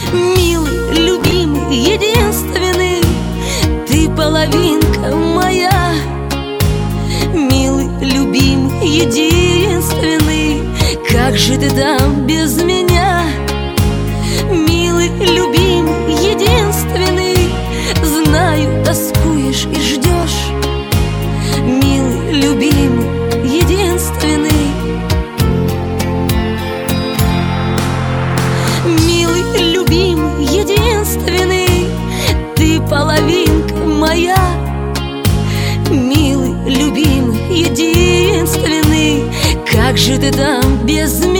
Милый, любимый, единственный, ты половинка моя. Милый, любимый, единственный, как же ты там без меня? Милый, любимый, единственный, знаю, тоскуешь и ждешь. Милый, любимый, единственный. Милый, любимый, единственный, ты половинка моя. Милый, любимый, единственный, как же ты там без меня?